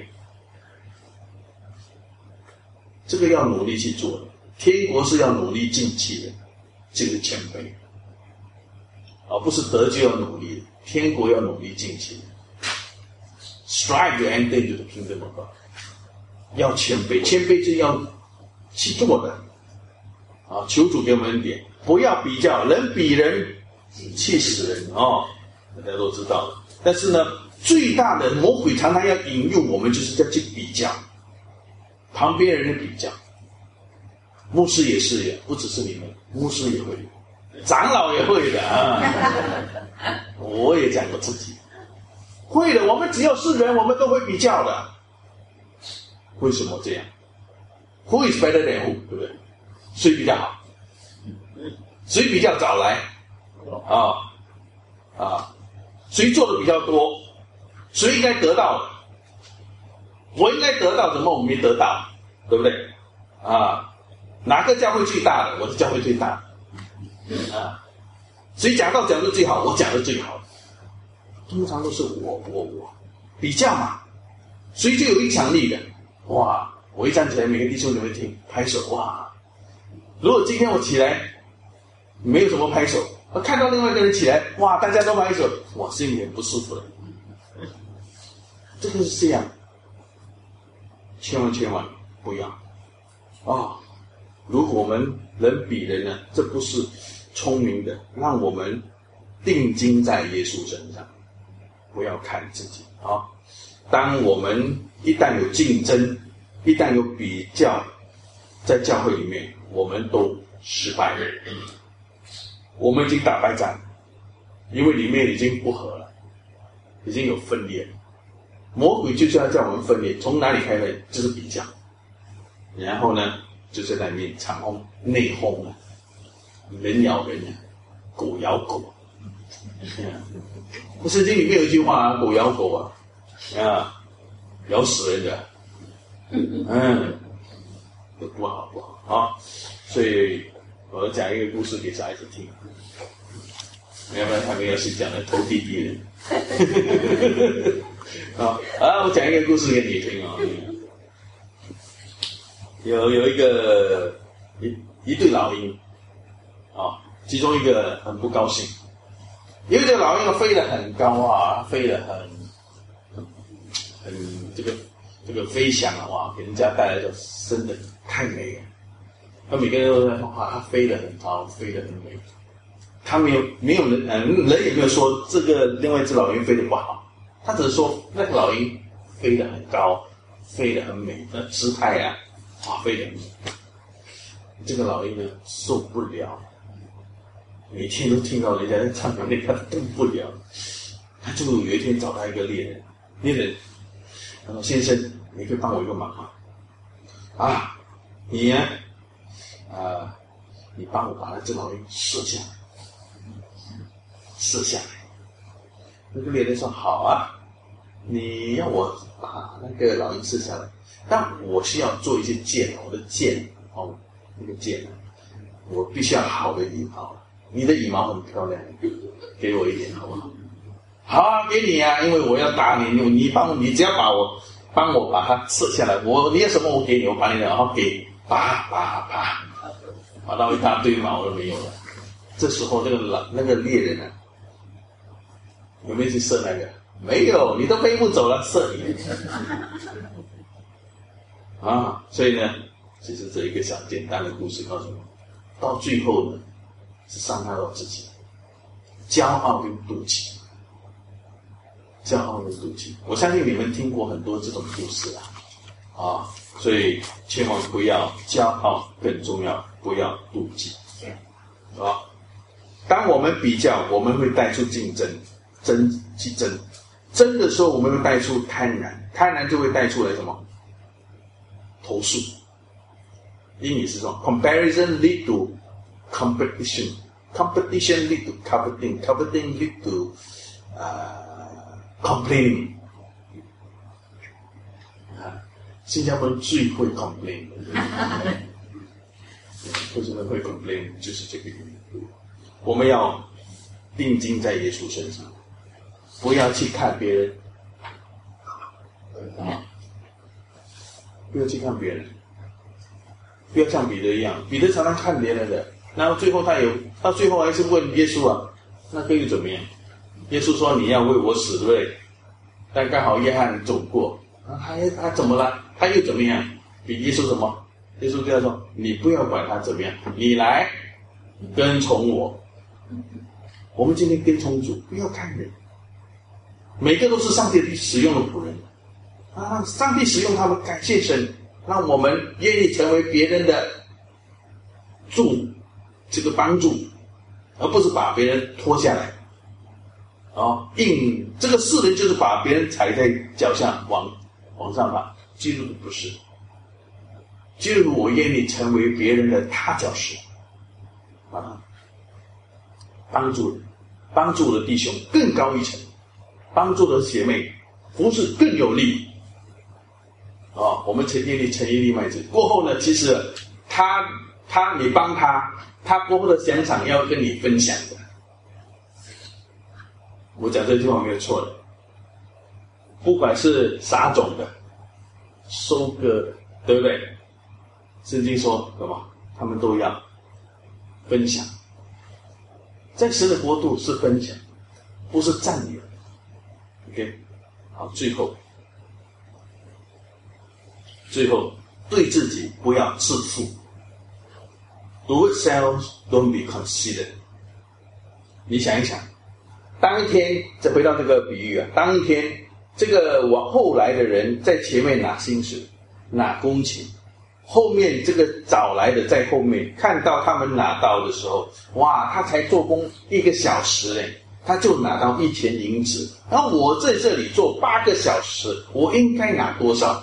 这个要努力去做的。天国是要努力进去的，这个谦卑，不是得救要努力的，天国要努力进去的。Strive to enter into the kingdom of God， 要谦卑，谦卑是要去做的。求主给我们恩典，不要比较，人比人气死人大家都知道了。但是呢，最大的魔鬼常常要引诱我们，就是要去比较，旁边人的比较。牧师也是的，不只是你们，牧师也会，长老也会的我也讲过自己会的，我们只要是人，我们都会比较的。为什么这样 ？Who is better than who？ 对不对？谁比较好？谁比较早来？谁做的比较多？谁应该得到的？我应该得到，怎么我没得到？对不对？哪个教会最大的？我的教会最大的。谁讲道讲的最好？我讲的最好。通常都是我比较嘛，谁最有影响力的？哇！我一站起来，每个弟兄都会听拍手，哇！如果今天我起来没有什么拍手，我看到另外一个人起来，哇，大家都拍手，我心里很不舒服了。这个是这样，千万不要如果我们人比人呢，这不是聪明的，让我们定睛在耶稣身上，不要看自己当我们一旦有竞争，一旦有比较，在教会里面我们都失败了，我们已经打败仗，因为里面已经不和了，已经有分裂了。魔鬼就是要叫我们分裂，从哪里开始？就是比较，然后呢就在那里面场轰内讧人咬人狗咬狗圣经里面有一句话狗咬狗咬死人的不好所以我讲一个故事给小孩子听，要不然他们要是讲的头地敌人我讲一个故事给你听有一个一对老鹰其中一个很不高兴，因为这个老鹰飞得很高飞得很这个飞翔给人家带来的真的太美了。他每个人都在说他飞得很高，飞得很美。他没有人也没有说这个另外一只老鹰飞得不好，他只是说那个老鹰飞得很高，飞得很美，那姿态飞得很美。这个老鹰呢受不了，每天都听到人家在唱歌，他动不了。他就有一天找到一个猎人他说：“先生，你可以帮我一个忙吗？你呢？你帮我把那只老鹰射下来。”那个猎人说：“好你要我把那个老鹰射下来，但我需要做一些箭，我的箭那个箭我必须要好的羽毛，你的羽毛很漂亮，给我一点好不好？”“好给你因为我要打你，你只要帮我把它射下来，你要什么我给你，我把你然后给拔到一大堆毛都没有了。”这时候那个猎人有没有去射那个？没有，你都飞不走了，射你所以呢， 其实这一个小简单的故事告诉我们，到最后呢，是伤害到自己，骄傲跟妒忌，骄傲跟妒忌。我相信你们听过很多这种故事啊，所以千万不要骄傲，更重要，不要妒忌啊。当我们比较，我们会带出竞争，争的时候，我们会带出贪婪，贪婪就会带出来什么？投诉。英语是说 comparison lead to competition， competition lead to coveting， coveting lead to complaining。新加坡人最会 complain， 为什么会 complain？ 就是这个原因。我们要定睛在耶稣身上，不要去看别人，不要去看别人，不要像彼得一样，彼得常常看别人的，然后最后到最后还是问耶稣啊，那可以怎么样？耶稣说你要为我死，对不对？但刚好约翰走过，他怎么了？他又怎么样？比耶稣什么？耶稣对他说：“你不要管他怎么样，你来跟从我。”我们今天跟从主，不要看人，每个都是上帝使用的仆人啊！上帝使用他们，感谢神，让我们愿意成为别人的这个帮助，而不是把别人拖下来。这个世人就是把别人踩在脚下往上爬，基督徒不是。基督徒我愿意成为别人的踏脚石帮助我的弟兄更高一层，帮助我的姐妹服侍更有力我们诚意力麦子过后呢，其实你帮他过后的奖赏要跟你分享的。我讲这句话没有错的，不管是撒种的、收割的，对不对？圣经说什么？他们都要分享。在神的国度是分享，不是占有。OK， 好，最后对自己不要自负。Do it self, don't be conceited。你想一想，当一天，再回到这个比喻当一天这个往后来的人在前面拿薪水、拿工钱，后面这个早来的在后面看到他们拿到的时候，哇，他才做工1个小时他就拿到1000银子。然后我在这里做8个小时，我应该拿多少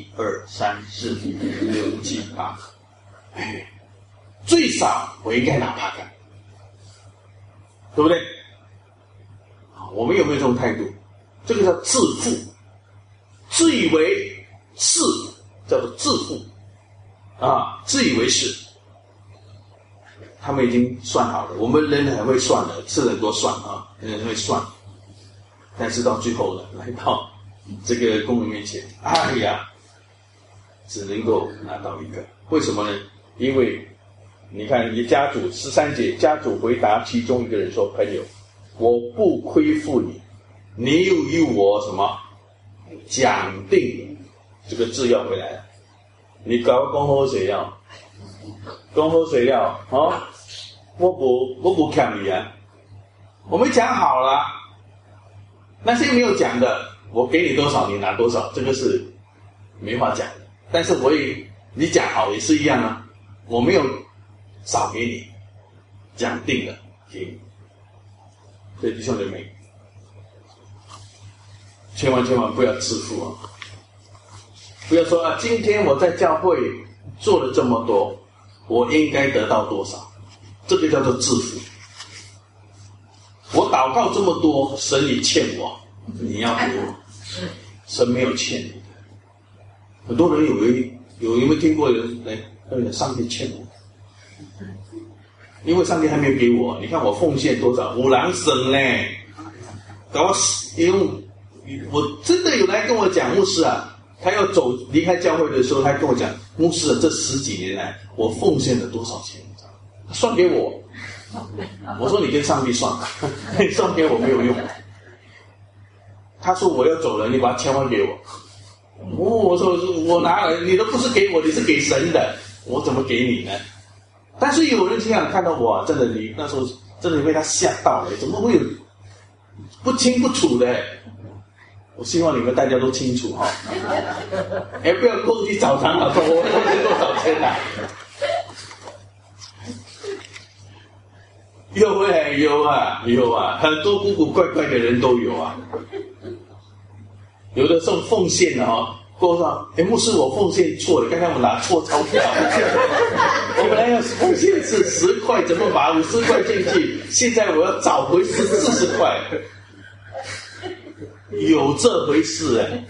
？1、2、3、4、5、6、7、8，最少我应该拿8个，对不对？我们有没有这种态度？这个叫自负，自以为是，叫做自负自以为是。他们已经算好了，我们人很会算的，吃很多算人很会算，但是到最后呢，来到这个工人面前，只能够拿到1个。为什么呢？因为你看，你家主13节，家主回答其中一个人说：“朋友，我不亏负你，你又与我什么讲定？”这个字要回来了，你搞讲好水了，讲好水了我不欠你我们讲好了，那些没有讲的，我给你多少你拿多少，这个是没法讲的。但是你讲好也是一样我没有少给你，讲定了给你。所以弟兄姐妹，千万不要自负不要说今天我在教会做了这么多，我应该得到多少，这个叫做自负。我祷告这么多，神你欠我，你要给我，神没有欠你的。很多人有没有听过人上帝欠我，因为上帝还没有给我。你看我奉献多少，五郎省搞我真的有人跟我讲，牧师他要离开教会的时候，他跟我讲，牧师这10几年来我奉献了多少钱，他算给我。我说你跟上帝算，你算给我没有用。他说我要走了，你把1000万给我。我说我拿了，你都不是给我，你是给神的。 我怎么给你呢？但是有人这样看到我，真的你那时候真的被他吓到了，怎么会有不清不楚的？我希望你们大家都清楚哈，不要过去找唐老头，我挣多少钱啊？有啊，很多古古怪怪的人都有啊。有的送奉献的哈，过上牧师我奉献错了，刚才我拿错钞票，我本来要奉献是10块，怎么把50块进去？现在我要找回40块，有这回事哎。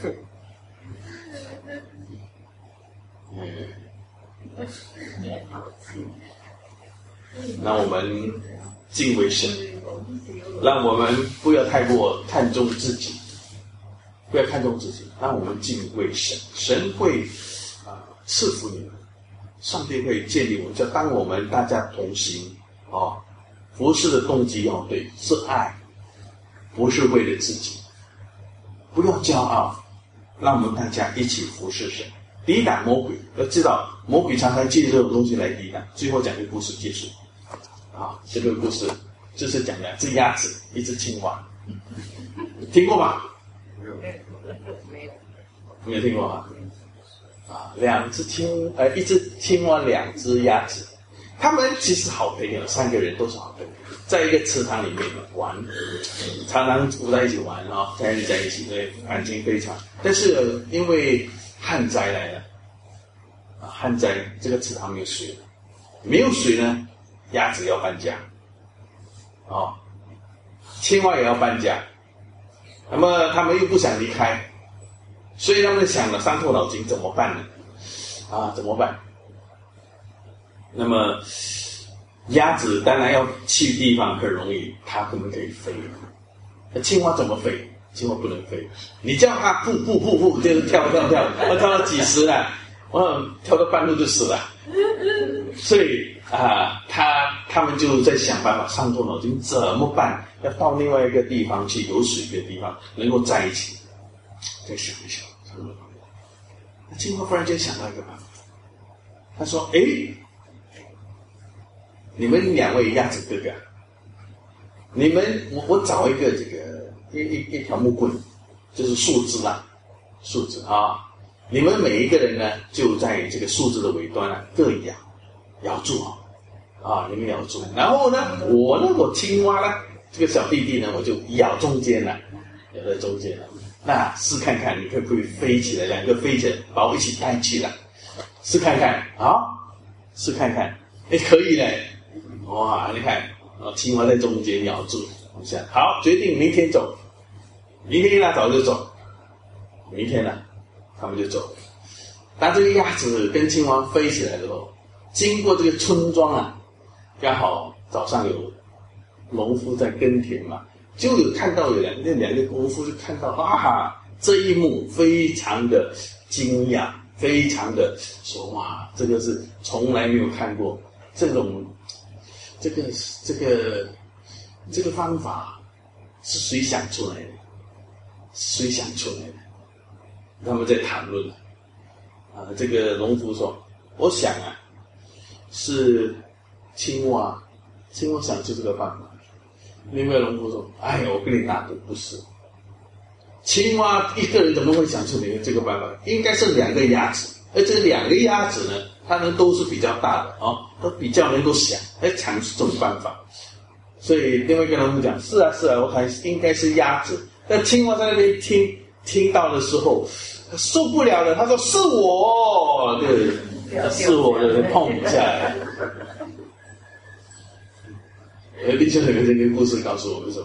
那我们敬畏神，让我们不要太过看重自己，不要看重自己，让我们敬畏神，神会赐福你们，上帝会建立我们。就当我们大家同行服事的动机对，是爱，不是为了自己，不要骄傲，让我们大家一起服事神，抵挡魔鬼。要知道魔鬼常常借这种东西来抵挡。最后讲个故事结束。这个故事就是讲2只鸭子，1只青蛙，听过吗？没有听过啊？1只青蛙，2只鸭子，他们其实好朋友，3个人都是好朋友，在一个池塘里面玩，常常住在一起玩在一起，对，感情非常。但是因为旱灾来了，旱灾这个池塘没有水了，没有水呢，鸭子要搬家，青蛙也要搬家，那么他们又不想离开，所以他们想了伤透脑筋怎么办呢？怎么办？那么鸭子当然要去地方很容易，它可能可以飞。那青蛙怎么飞？青蛙不能飞，你叫它噗，就是跳，跳到几十了，跳到半路就死了。所以他们就在想办法，伤透脑筋怎么办？要到另外一个地方去，有水的地方能够在一起。再想一想，那青蛙忽然间想到一个办法，他说：“你们2位鸭子哥哥，你们我找一个这个一条木棍，就是树枝你们每一个人呢，就在这个树枝的尾端各咬住你们咬住。然后呢，我青蛙呢，这个小弟弟呢，我就咬中间了，咬在中间了。那试看看你可不可以飞起来，2个飞起来，把我一起带起来，试看看试看看，可以嘞，哇，你看青蛙在中间咬住，好，决定明天走，明天一大早就走，明天呢，他们就走了。当这个鸭子跟青蛙飞起来的时候，经过这个村庄刚好早上有农夫在耕田嘛，就有看到有两个农夫就看到这一幕非常的惊讶，非常的说哇，这个是从来没有看过这种这个方法是谁想出来的？谁想出来的？他们在谈论这个农夫说，我想是青蛙想出这个办法。另外农夫说，我跟你打赌不是，青蛙一个人怎么会想出这个办法？应该是2个鸭子，而这2个鸭子呢，它们都是比较大的都比较能够想出这种办法。所以另外一个农夫讲，是啊，我看应该是鸭子。但青蛙在那边听到的时候受不了了，他说是我，是我的碰一下。弟兄姊妹，这个故事告诉我们什么？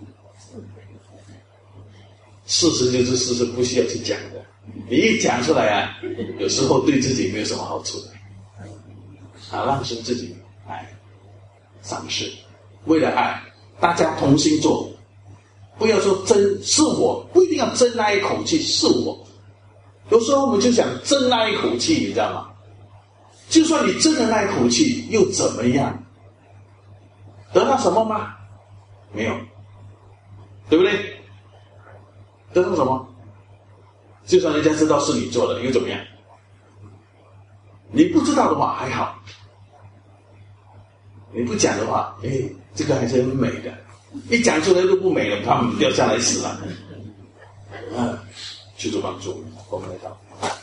事实就是事实，不需要去讲的。你一讲出来有时候对自己没有什么好处的。让神自己赏识，为了爱，大家同心做。不要说争是我，不一定要争那一口气是我。有时候我们就想争那一口气，你知道吗？就算你争了那一口气，又怎么样？得到什么吗？没有，对不对？得到什么？就算人家知道是你做的，又怎么样？ 你不知道的话还好，你不讲的话，这个还是很美的。一讲出来就不美了，他们掉下来死了。求主帮助我们来祷。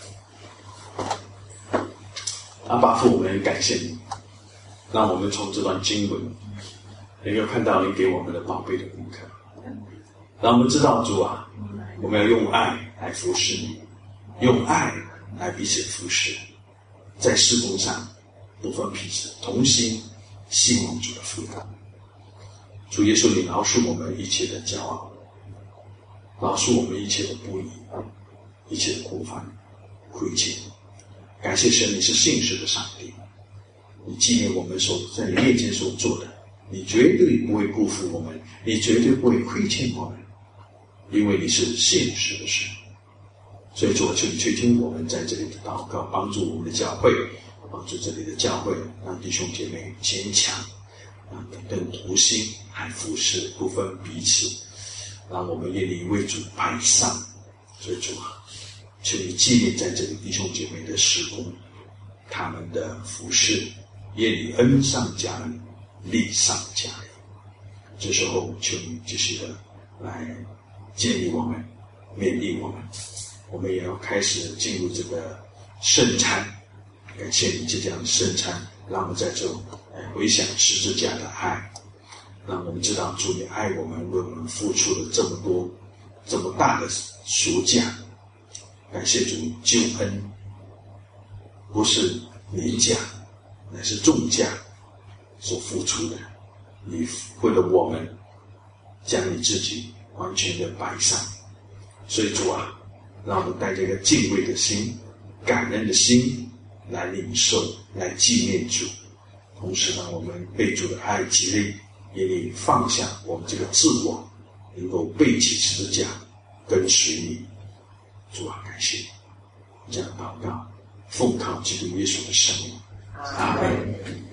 阿爸父，我们感谢你，让我们从这段经文能够看到你给我们的宝贝的功课，让我们知道主啊，我们要用爱来服侍你，用爱来彼此服侍，在事工上不分彼此，同心信望主的福音。主耶稣，你饶恕我们一切的骄傲，饶恕我们一切的不义，一切的过犯亏欠。感谢神，你是信实的上帝，你纪念我们在你面前所做的，你绝对不会辜负我们，你绝对不会亏欠我们，因为你是信实的神。所以主，求你垂听我们在这里的祷告，帮助我们的教会，帮助这里的教会，让弟兄姐妹坚强，更同心，还服侍，不分彼此，让我们愿意为主摆上。所以主啊，求你纪念在这里弟兄姐妹的事工，他们的服侍，愿你恩上加恩，利上加利。这时候求你继续的来建立我们，勉励我们。我们也要开始进入这个圣餐，感谢你这样的圣餐，让我们在这回想十字架的爱，让我们知道主你爱我们，为我们付出了这么多这么大的赎价。感谢主，救恩不是廉价，乃是重价所付出的。你为了我们将你自己完全的摆上。所以主啊，让我们带着一个敬畏的心，感恩的心来领受，来纪念主，同时让我们被主的爱激励，也得放下我们这个自我，能够背起十字架跟随你。主啊，感谢你这样祷告，奉靠基督耶稣的圣名，阿门。